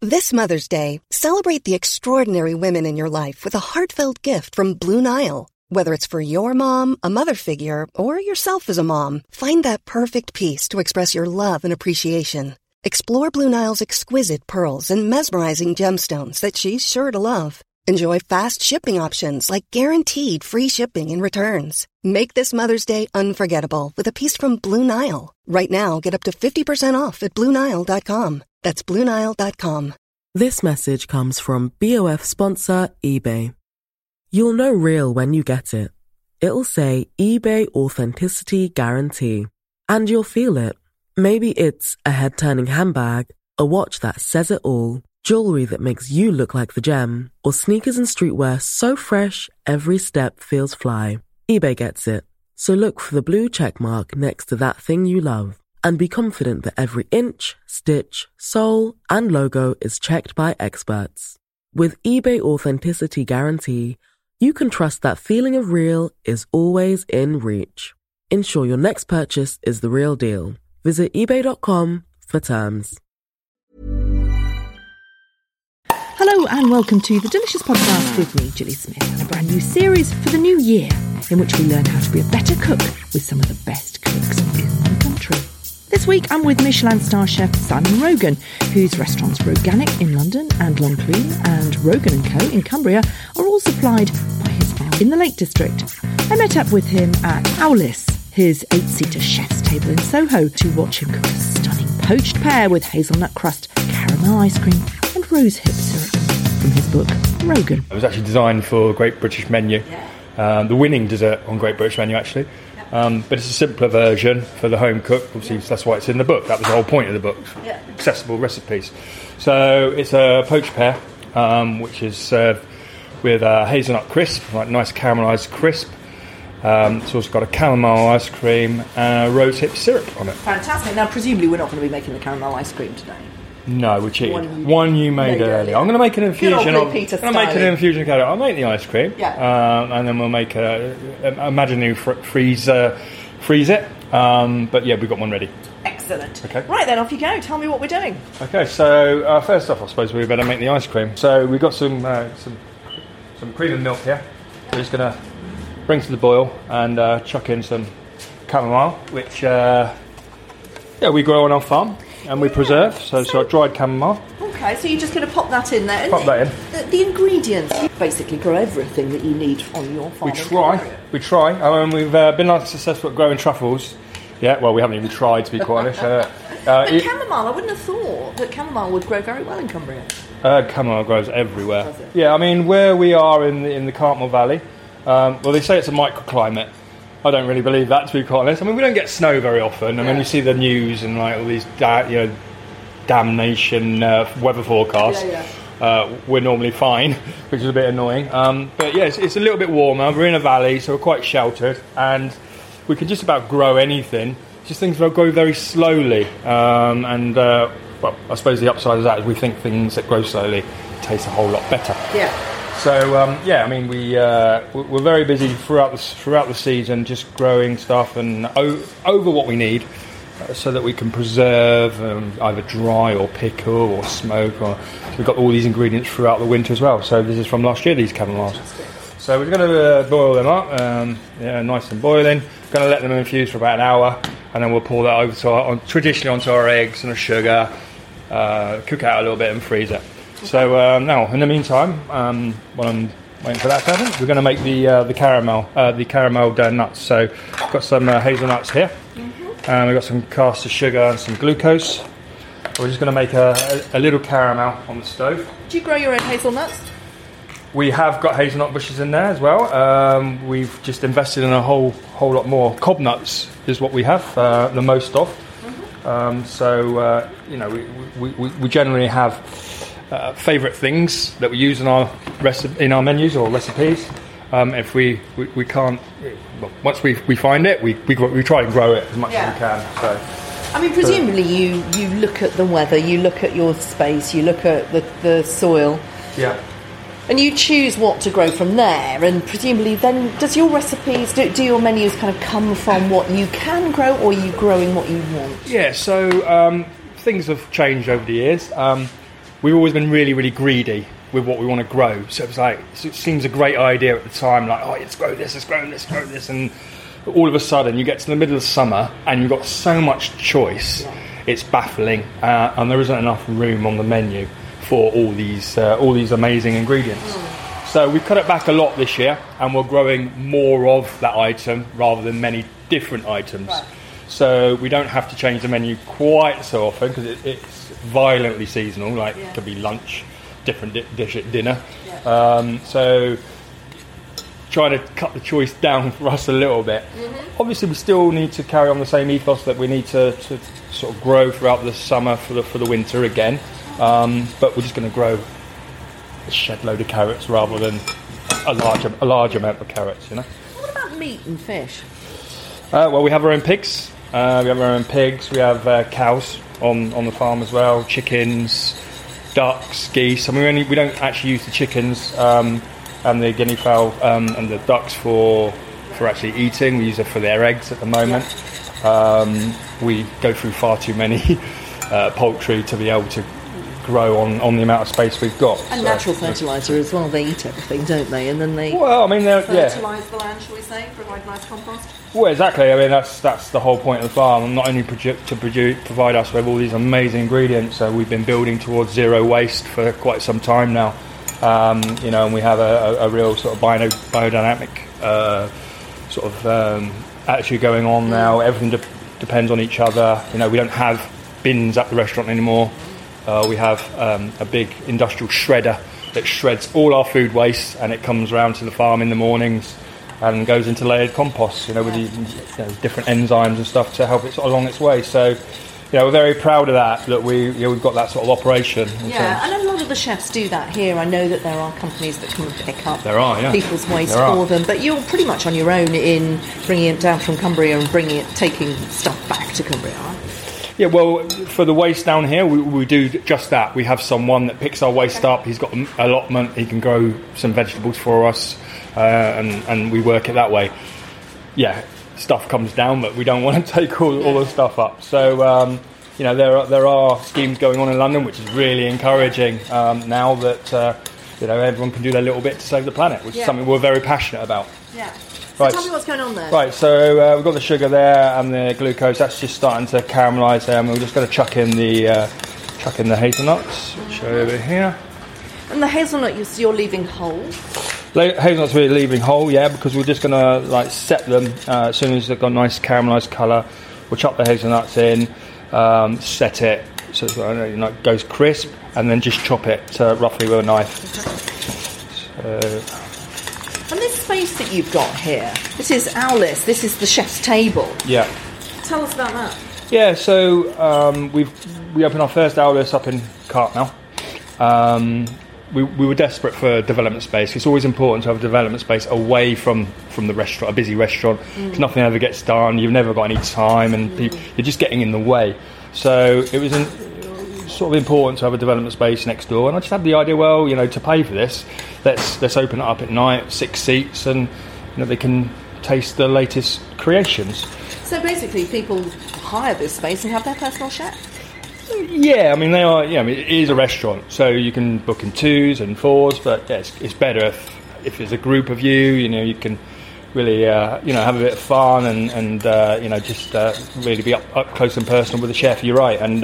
This Mother's Day, celebrate the extraordinary women in your life with a heartfelt gift from Blue Nile. Whether it's for your mom, a mother figure, or yourself as a mom, find that perfect piece to express your love and appreciation. Explore Blue Nile's exquisite pearls and mesmerizing gemstones that she's sure to love. Enjoy fast shipping options like guaranteed free shipping and returns. Make this Mother's Day unforgettable with a piece from Blue Nile. Right now, get up to 50% off at BlueNile.com. That's BlueNile.com. This message comes from BOF sponsor eBay. You'll know real when you get it. It'll say eBay Authenticity Guarantee. And you'll feel it. Maybe it's a head-turning handbag, a watch that says it all, jewelry that makes you look like the gem, or sneakers and streetwear so fresh every step feels fly. eBay gets it. So look for the blue check mark next to that thing you love. And be confident that every inch, stitch, sole, and logo is checked by experts. With eBay Authenticity Guarantee, you can trust that feeling of real is always in reach. Ensure your next purchase is the real deal. Visit ebay.com for terms. Hello and welcome to The Delicious Podcast with me, Julie Smith, and a brand new series for the new year in which we learn how to be a better cook with some of the best cooks in the country. This week I'm with Michelin star chef Simon Rogan, whose restaurants Roganic in London and Longcloon and Rogan & Co in Cumbria are all supplied by his farm in the Lake District. I met up with him at Owlis, his 8-seater chef's table in Soho, to watch him cook a stunning poached pear with hazelnut crust, caramel ice cream and rosehip syrup from his book Rogan. It was actually designed for Great British Menu, the winning dessert on Great British Menu actually. But it's a simpler version for the home cook. Obviously, that's why it's in the book. That was the whole point of the book. Accessible recipes. So it's a poached pear, which is served with a hazelnut crisp, like nice caramelised crisp. It's also got a caramel ice cream and a rosehip syrup on it. Fantastic. Now, presumably we're not going to be making the caramel ice cream today. No, we cheated. One you made earlier. I'm going to make an infusion. I'll make the ice cream. And then we'll make imagine you freeze it. But yeah, we've got one ready. Excellent. Okay. Right then, off you go. Tell me what we're doing. Okay, so first off, I suppose we better make the ice cream. So we've got some cream and milk here. We're just going to bring to the boil and chuck in some chamomile, which we grow on our farm. And we preserve, so dried chamomile. Okay, so you're just going to pop that in there. Pop that in. The ingredients. You basically grow everything that you need on your farm. We try. We've been successful at growing truffles. Yeah, well, we haven't even tried, to be quite honest. But chamomile, I wouldn't have thought that chamomile would grow very well in Cumbria. Chamomile grows everywhere. Yeah, I mean, where we are in the Cartmel Valley, well, they say it's a microclimate. I don't really believe that, to be quite honest. I mean, we don't get snow very often, and when you see the news and like all these, damnation weather forecasts, we're normally fine, which is a bit annoying. But yeah, it's a little bit warmer. We're in a valley, so we're quite sheltered, and we can just about grow anything. Just things will grow very slowly, well, I suppose the upside of that is we think things that grow slowly taste a whole lot better. Yeah. So I mean, we're very busy throughout the season, just growing stuff and over what we need, so that we can preserve, either dry or pickle or smoke. So we've got all these ingredients throughout the winter as well. So this is from last year, these chamomiles. So we're going to boil them up, nice and boiling. We're going to let them infuse for about an hour, and then we'll pour that over traditionally onto our eggs and a sugar, cook it out a little bit and freeze it. So now, in the meantime, while I'm waiting for that to happen, we're going to make the caramel nuts. So we've got some hazelnuts here, and we've got some caster sugar and some glucose. We're just going to make a little caramel on the stove. Do you grow your own hazelnuts? We have got hazelnut bushes in there as well. We've just invested in a whole lot more. Cob nuts is what we have the most of. We generally have favourite things that we use in our menus or recipes. If we can't, once we find it, we try and grow it as much as we can. So, I mean, presumably you look at the weather, you look at your space, you look at the soil. Yeah. And you choose what to grow from there, and presumably then, does your recipes, do your menus kind of come from what you can grow, or are you growing what you want? Yeah, so things have changed over the years. we've always been really, really greedy with what we want to grow. So it seems a great idea at the time, like, let's grow this, and all of a sudden you get to the middle of summer and you've got so much choice. Yeah. It's baffling, and there isn't enough room on the menu for all these amazing ingredients. So we've cut it back a lot this year, and we're growing more of that item rather than many different items. Right. So we don't have to change the menu quite so often because it's violently seasonal. Like it could be lunch, different dish at dinner. Yeah. So trying to cut the choice down for us a little bit. Mm-hmm. Obviously, we still need to carry on the same ethos that we need to sort of grow throughout the summer for the winter again. But we're just going to grow a shed load of carrots rather than a large amount of carrots. What about meat and fish? Well, we have our own pigs. We have cows on the farm as well. Chickens, ducks, geese. I mean, we don't actually use the chickens and the guinea fowl and the ducks for actually eating. We use it for their eggs at the moment. We go through far too many poultry to be able to grow on the amount of space we've got. And natural fertiliser as well. They eat everything, don't they? And then they fertilise the land, shall we say, provide nice compost. Well, exactly. I mean, that's the whole point of the farm. Not only to provide us with all these amazing ingredients. We've been building towards zero waste for quite some time now. And we have a real sort of biodynamic attitude going on now. Everything depends on each other. We don't have bins at the restaurant anymore. We have a big industrial shredder that shreds all our food waste, and it comes round to the farm in the mornings and goes into layered compost, with the different enzymes and stuff to help it along its way. So, we're very proud of that we've got that sort of operation. Yeah, and a lot of the chefs do that here. I know that there are companies that come and pick up people's waste for them, but you're pretty much on your own in bringing it down from Cumbria and taking stuff back to Cumbria, aren't you? Yeah, well, for the waste down here, we do just that. We have someone that picks our waste up. He's got an allotment. He can grow some vegetables for us, and we work it that way. Yeah, stuff comes down, but we don't want to take all the stuff up. So, there are schemes going on in London, which is really encouraging now that everyone can do their little bit to save the planet, which is something we're very passionate about. Yeah. So tell me what's going on there. Right, so we've got the sugar there and the glucose. That's just starting to caramelise there, and we're just going to chuck in the hazelnuts, which are over here. And the hazelnut you're leaving whole? Hazelnuts we're leaving whole, because we're just going to set them as soon as they've got a nice caramelised colour. We'll chuck the hazelnuts in, set it so it goes crisp, and then just chop it roughly with a knife. Okay. And this space that you've got here, this is Owlis, this is the chef's table. Yeah. Tell us about that. Yeah, so we opened our first Owlis up in Cartmel. We were desperate for development space. It's always important to have a development space away from the restaurant, a busy restaurant, because nothing ever gets done. You've never got any time, and you're just getting in the way. So it was sort of important to have a development space next door, and I just had the idea, to pay for this, let's open it up at night, 6 seats, and they can taste the latest creations. So basically people hire this space and have their personal chef? Yeah, I mean they are. Yeah, I mean it is a restaurant, so you can book in 2s and 4s, but it's better if there's a group of you. You can really have a bit of fun and just really be up close and personal with the chef. You're right, and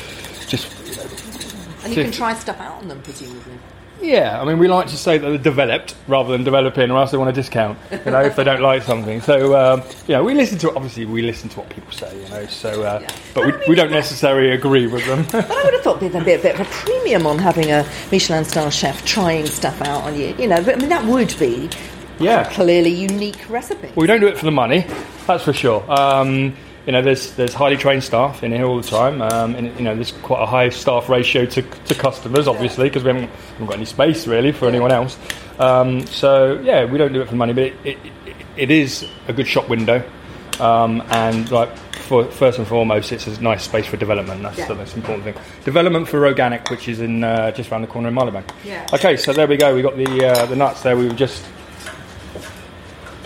you can try stuff out on them, presumably. Yeah, I mean, we like to say that they're developed rather than developing, or else they want a discount, if they don't like something. So, we listen to what people say, but we don't necessarily agree with them. But I would have thought there'd be a bit of a premium on having a Michelin star chef trying stuff out on you, but I mean, that would be a clearly unique recipe. Well, we don't do it for the money, that's for sure. There's highly trained staff in here all the time, and there's quite a high staff ratio to customers, obviously, because we haven't got any space really for anyone else. We don't do it for the money, but it is a good shop window, and first and foremost, it's a nice space for development. That's the most important thing. Development for Organic, which is in just around the corner in Marylebone. Yeah. Okay, so there we go. We got the nuts there. We were just taking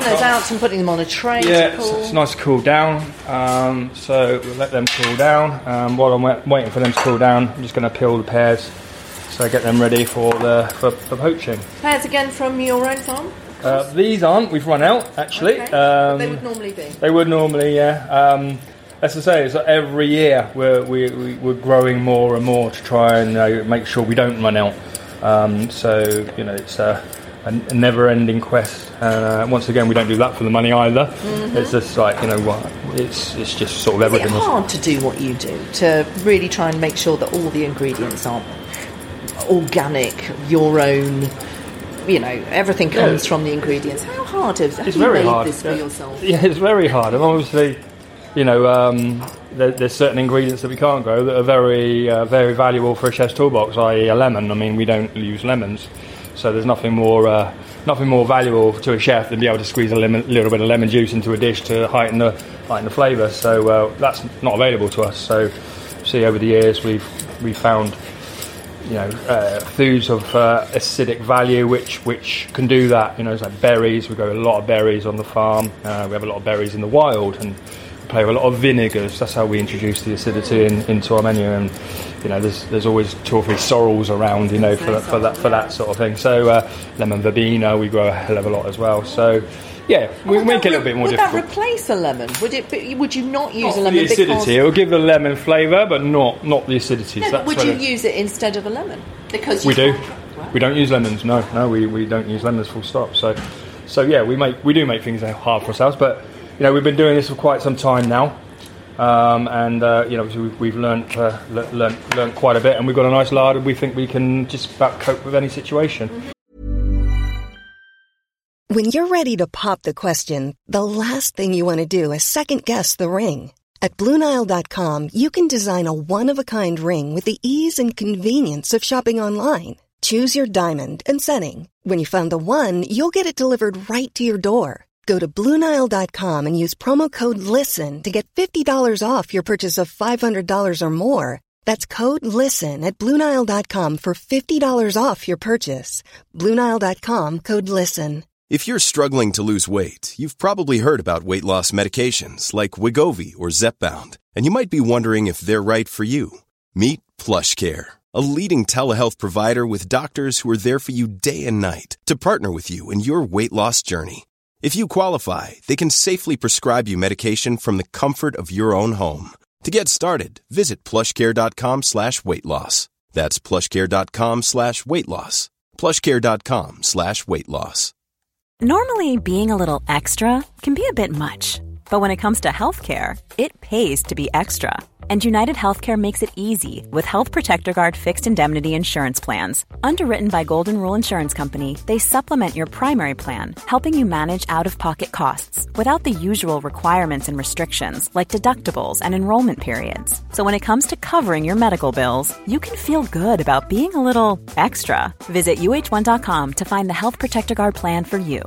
those out and putting them on a tray. Yeah, to cool. it's nice to cool down. So we'll let them cool down. While I'm waiting for them to cool down, I'm just going to peel the pears, so I get them ready for poaching. Pears again from your own farm? These aren't. We've run out, actually. Okay. They would normally be. They would normally, yeah. As I say, it's like every year we're growing more and more to try and make sure we don't run out. So it's a never-ending quest. Once again, we don't do that for the money either. Mm-hmm. It's just like it's just sort of everything. Is it hard to do what you do, to really try and make sure that all the ingredients are organic, your own? Everything comes from the ingredients. How hard is it? Have you made this for yourself? Yeah, it's very hard, and obviously. There's certain ingredients that we can't grow that are very, very valuable for a chef's toolbox, i.e. a lemon. I mean, we don't use lemons, so there's nothing more valuable to a chef than be able to squeeze a little bit of lemon juice into a dish to heighten the flavour. So that's not available to us. So, see, over the years we've found foods of acidic value which can do that. It's like berries. We grow a lot of berries on the farm. We have a lot of berries in the wild, and play with a lot of vinegars. That's how we introduce the acidity into our menu. And there's always 2 or 3 sorrels around, for that sort of thing. So lemon verbena, we grow a hell of a lot as well. So yeah, we make it a little bit more difficult. Would that replace a lemon? Would you not use a lemon? The acidity. It will give the lemon flavour, but not the acidity. No, but would you use it instead of a lemon? Because we do. We don't use lemons. No, we don't use lemons. Full stop. So yeah, we do make things hard for ourselves, but. We've been doing this for quite some time now, and we've learnt quite a bit, and we've got a nice larder. We think we can just about cope with any situation. When you're ready to pop the question, the last thing you want to do is second-guess the ring. At BlueNile.com, you can design a one-of-a-kind ring with the ease and convenience of shopping online. Choose your diamond and setting. When you find the one, you'll get it delivered right to your door. Go to BlueNile.com and use promo code LISTEN to get $50 off your purchase of $500 or more. That's code LISTEN at BlueNile.com for $50 off your purchase. BlueNile.com, code LISTEN. If you're struggling to lose weight, you've probably heard about weight loss medications like Wegovy or Zepbound, and you might be wondering if they're right for you. Meet PlushCare, a leading telehealth provider with doctors who are there for you day and night to partner with you in your weight loss journey. If you qualify, they can safely prescribe you medication from the comfort of your own home. To get started, visit plushcare.com/weightloss. That's plushcare.com/weightloss. plushcare.com/weightloss. Normally, being a little extra can be a bit much, but when it comes to healthcare, it pays to be extra. And United Healthcare makes it easy with Health Protector Guard fixed indemnity insurance plans. Underwritten by Golden Rule Insurance Company, they supplement your primary plan, helping you manage out-of-pocket costs without the usual requirements and restrictions like deductibles and enrollment periods. So when it comes to covering your medical bills, you can feel good about being a little extra. Visit UH1.com to find the Health Protector Guard plan for you.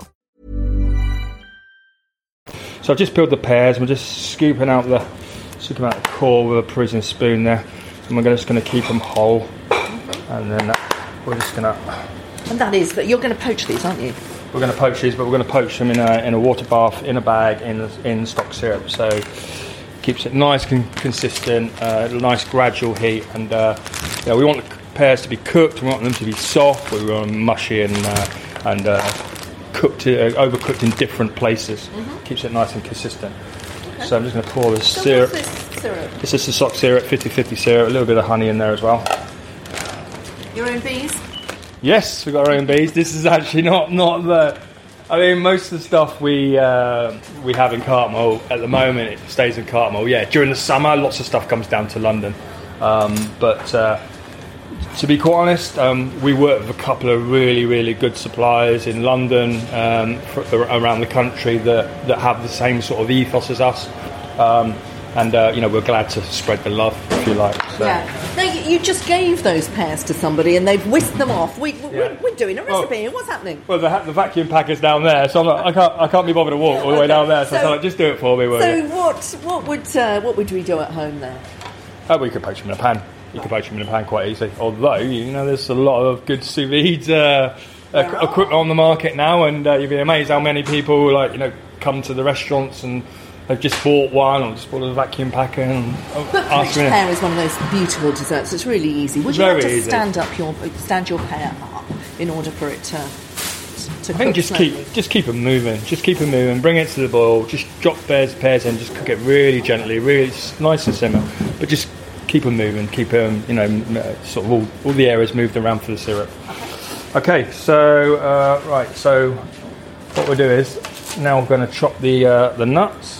So I've just peeled the pears. We're just scooping out the core with a prison spoon there, and we're just going to keep them whole, and then we're just going to. And that is that you're going to poach these, aren't you? We're going to poach these, but we're going to poach them in a water bath in a bag in stock syrup, so keeps it nice and consistent, nice gradual heat, and we want the pears to be cooked. We want them to be soft. We want them mushy and cooked, overcooked in different places. Mm-hmm. Keeps it nice and consistent. Okay. So I'm just going to pour the syrup. What's this syrup? This is the stock syrup, 50-50 syrup, a little bit of honey in there as well. Your own bees? Yes, we've got our own bees. This is actually not the... I mean, most of the stuff we have in Cartmel at the moment, it stays in Cartmel. Yeah, during the summer, lots of stuff comes down to London. But to be quite honest, we work with a couple of really, really good suppliers in London, around the country that have the same sort of ethos as us. We're glad to spread the love, if you like. So. Yeah. Now, you just gave those pears to somebody and they've whisked them off. We're doing a recipe. What's happening? Well, the vacuum pack is down there, so I can't be bothered to walk all the way down there. So I'm like, just do it for me. What would we do at home there? We could poach them in a pan. You could poach them in a pan quite easily. Although, there's a lot of good sous vide equipment on the market now, and you'd be amazed how many people come to the restaurants and they've just bought one or just bought a vacuum packer and Rich pear is one of those beautiful desserts. It's really easy. Would you have to stand your pear up in order for it to I think just keep it moving. Just keep it moving. Bring it to the boil. Just drop pears in. Just cook it really gently, really nice and simmer. But just keep them moving. Keep them, sort of all the areas moved around for the syrup. Okay, so right. So what we'll do is now we're going to chop the nuts.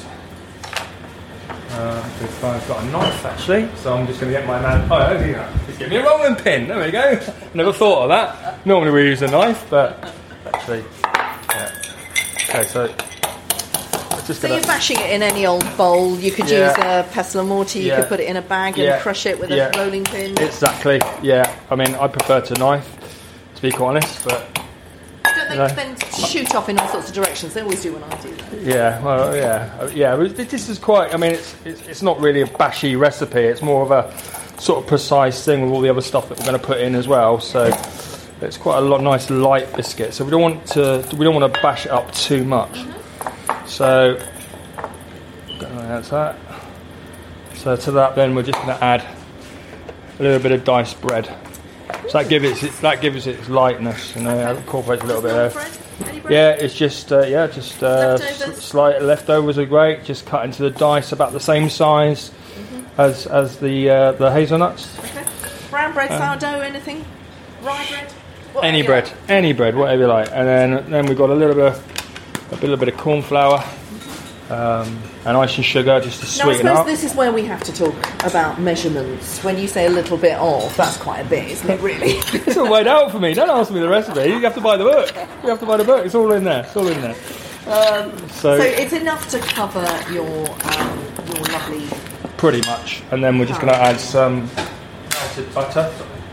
I've got a knife actually, so I'm just going to get my man. Oh, yeah. Just give me a rolling pin. There we go. Never thought of that. Normally we use a knife, but actually, yeah. Okay, so you're bashing it in any old bowl. You could use a pestle and mortar. You could put it in a bag and crush it with a rolling pin. Exactly. Yeah. I mean, I prefer to knife, to be quite honest, but. Don't they then shoot off in all sorts of directions? They always do when I do that. Yeah, well, yeah. This is quite. I mean, it's not really a bashy recipe. It's more of a sort of precise thing with all the other stuff that we're going to put in as well. So it's quite a nice light biscuit. So we don't want to bash it up too much. Mm-hmm. So that's that. So to that, then we're just going to add a little bit of diced bread. So that gives it its lightness, incorporates a little bit there. Yeah, it's just slight leftovers are great. Just cut into the dice about the same size as the hazelnuts. Okay. Brown bread, sourdough, anything? Rye bread? Any bread, whatever you like. And then we've got a little bit of corn flour. And icing sugar just to sweeten up. This is where we have to talk about measurements. When you say a little bit off, that's quite a bit, isn't it, really? It's all weighed out for me. Don't ask me the recipe. You have to buy the book. It's all in there. So it's enough to cover your lovely... Pretty much. And then we're just going to add some melted butter.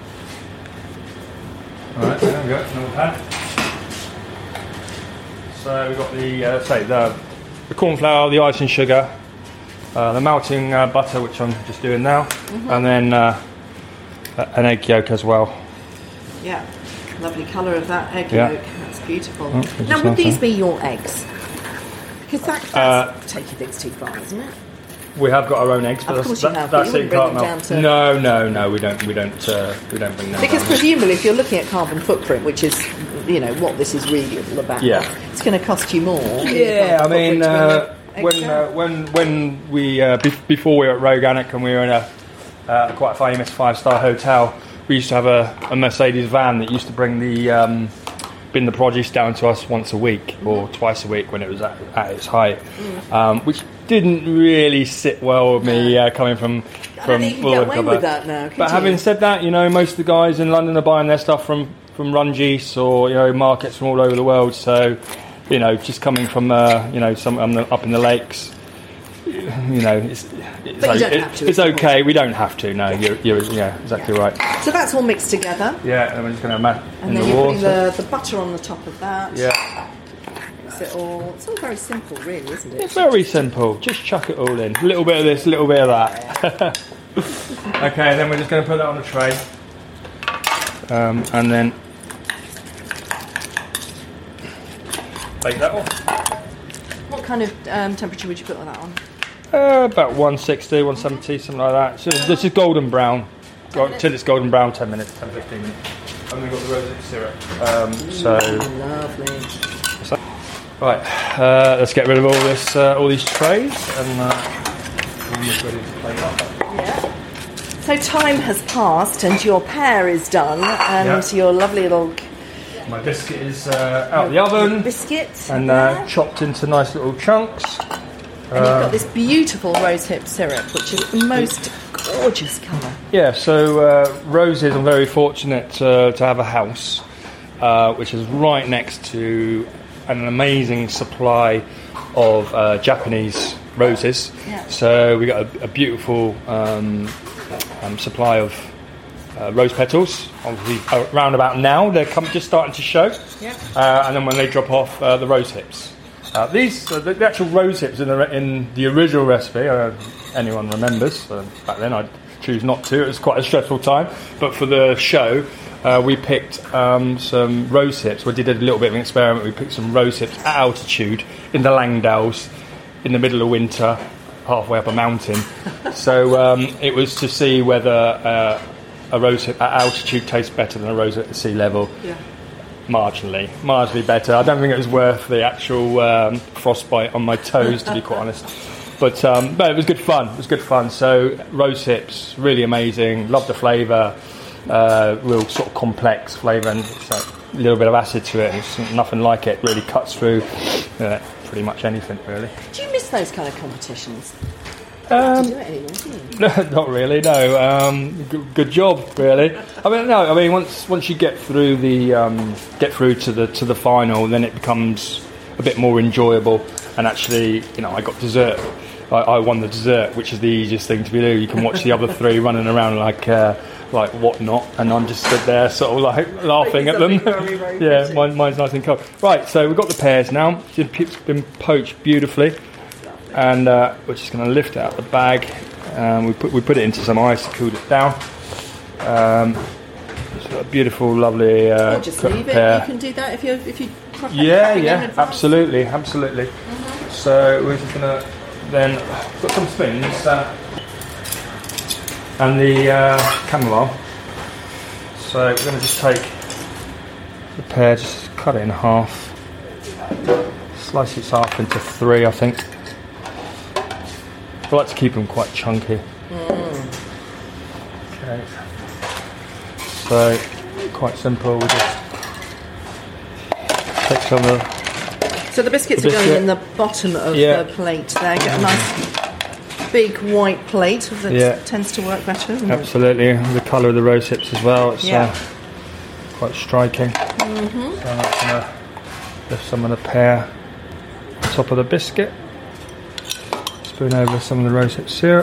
Alright, there we go. Another pan. So we've got the corn flour, the icing sugar, the melting butter, which I'm just doing now, and then an egg yolk as well. Yeah, lovely colour of that egg yolk. That's beautiful. Now, would these be your eggs? Because that's taking things too far, isn't it? We have got our own eggs, but of course that's it. No, we don't bring them. Because presumably, if you're looking at carbon footprint, which is what this is really all about, it's going to cost you more. Yeah, I mean, when we before we were at Roganic and we were in a quite famous 5-star hotel, we used to have a Mercedes van that used to bring the produce down to us once a week or twice a week when it was at its height, which didn't really sit well with me coming from I don't think you can get away with that now, but having said that, most of the guys in London are buying their stuff from Rungis or markets from all over the world. So just coming from some up in the lakes, it's okay. We don't have to. No, you're exactly right. So that's all mixed together. Yeah, and we're just going to mash in the water. And then you're putting the butter on the top of that. Yeah. It's all very simple, really, isn't it? It's very simple. Just chuck it all in. A little bit of this, a little bit of that. Okay, then we're just going to put that on the tray. And then bake that off. What kind of temperature would you put on that on? About 160, 170, something like that. So this is golden brown. Till it's golden brown, 10 minutes, 10, 15 minutes. And we've got the rosette syrup. Lovely. Right, let's get rid of all these trays and almost ready to plate up. Yeah. So time has passed and your pear is done and your lovely little... My biscuit is out the oven. Biscuit. And chopped into nice little chunks. And you've got this beautiful rosehip syrup, which is the most gorgeous colour. Yeah, so Roses, I'm very fortunate to have a house which is right next to an amazing supply of Japanese roses. Yeah. So we got a beautiful supply of rose petals. Obviously, around about now, they're just starting to show. Yeah. And then when they drop off, the rose hips. The actual rose hips in the original recipe, anyone remembers, back then I'd choose not to, it was quite a stressful time, but for the show, we picked some rose hips. We did a little bit of an experiment. We picked some rose hips at altitude in the Langdales in the middle of winter, halfway up a mountain. So it was to see whether a rose hip at altitude tastes better than a rose hip at sea level. Yeah. Marginally better. I don't think it was worth the actual frostbite on my toes, to be quite honest. But it was good fun. So rose hips, really amazing. Love the flavour. Real sort of complex flavour, and it's like a little bit of acid to it. It's nothing like it. Really cuts through pretty much anything, really. Do you miss those kind of competitions? Do you do it anymore, do you? No, not really. No, good job, really. I mean, once you get through to the final, then it becomes a bit more enjoyable. And actually, I got dessert. I won the dessert, which is the easiest thing to do. You can watch the other three running around like whatnot, and I'm just stood there, sort of like laughing at them. Yeah, mine's nice and cold. Right, so we've got the pears now. It's been poached beautifully. And we're just going to lift it out the bag. We put it into some ice, cooled it down. It's got a beautiful, lovely just leave it. pear. You can do that if you. Yeah, absolutely. Mm-hmm. So we're just going to then got some spoons and the chamomile. So we're going to just take the pear, just cut it in half, slice it half into 3, I think. I like to keep them quite chunky. Okay. So, quite simple. We just take some of So the biscuits are going in the bottom of the plate there. Get a nice big white plate that tends to work better, doesn't it? Absolutely. The colour of the rose hips as well. It's quite striking. Mm-hmm. So I'm just going to lift some of the pear on top of the biscuit. Spoon over some of the rosehip syrup.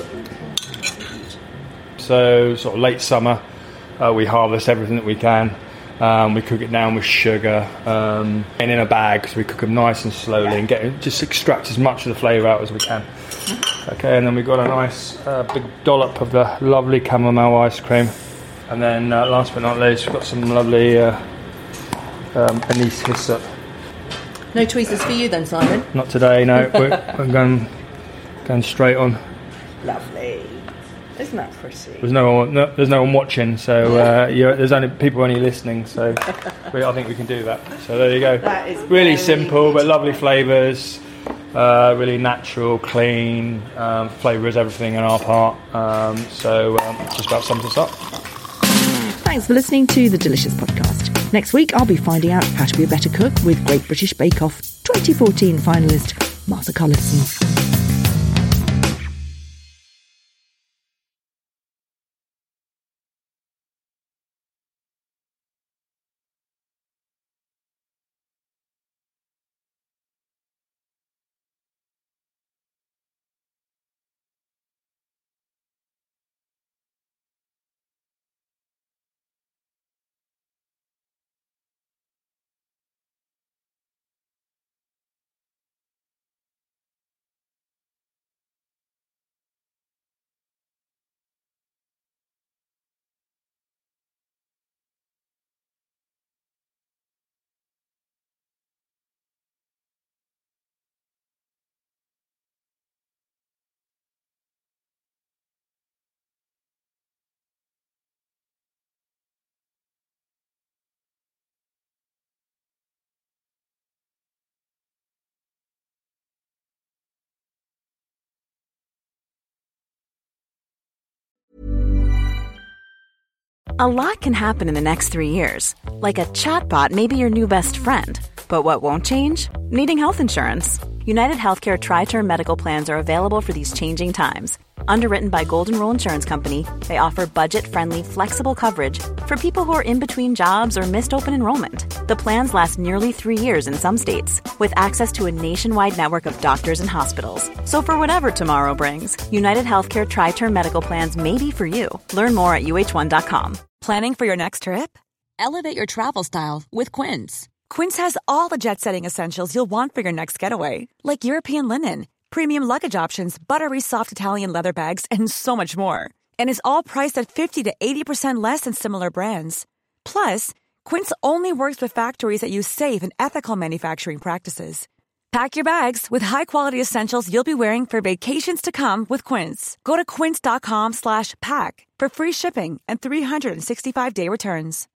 So sort of late summer, we harvest everything that we can. We cook it down with sugar and in a bag, so we cook them nice and slowly and just extract as much of the flavour out as we can. Okay, and then we've got a nice big dollop of the lovely chamomile ice cream. And then last but not least, we've got some lovely anise hyssop. No tweezers for you then, Simon? Not today, no. We're going straight on. Lovely. Isn't that pretty? There's no one watching, so there's only people listening. So I think we can do that. So there you go. That is really simple, but lovely flavours. Really natural, clean. Flavour is everything on our part. Just about sums us up. Thanks for listening to the Delicious Podcast. Next week, I'll be finding out how to be a better cook with Great British Bake Off 2014 finalist Martha Collison. A lot can happen in the next 3 years. Like a chatbot may be your new best friend. But what won't change? Needing health insurance. United Healthcare Tri-Term Medical Plans are available for these changing times. Underwritten by Golden Rule Insurance Company, they offer budget-friendly, flexible coverage for people who are in between jobs or missed open enrollment. The plans last nearly 3 years in some states, with access to a nationwide network of doctors and hospitals. So for whatever tomorrow brings, United Healthcare Tri-Term Medical Plans may be for you. Learn more at uh1.com. Planning for your next trip? Elevate your travel style with Quince. Quince has all the jet-setting essentials you'll want for your next getaway, like European linen, premium luggage options, buttery soft Italian leather bags, and so much more. And is all priced at 50 to 80% less than similar brands. Plus, Quince only works with factories that use safe and ethical manufacturing practices. Pack your bags with high-quality essentials you'll be wearing for vacations to come with Quince. Go to quince.com/pack for free shipping and 365-day returns.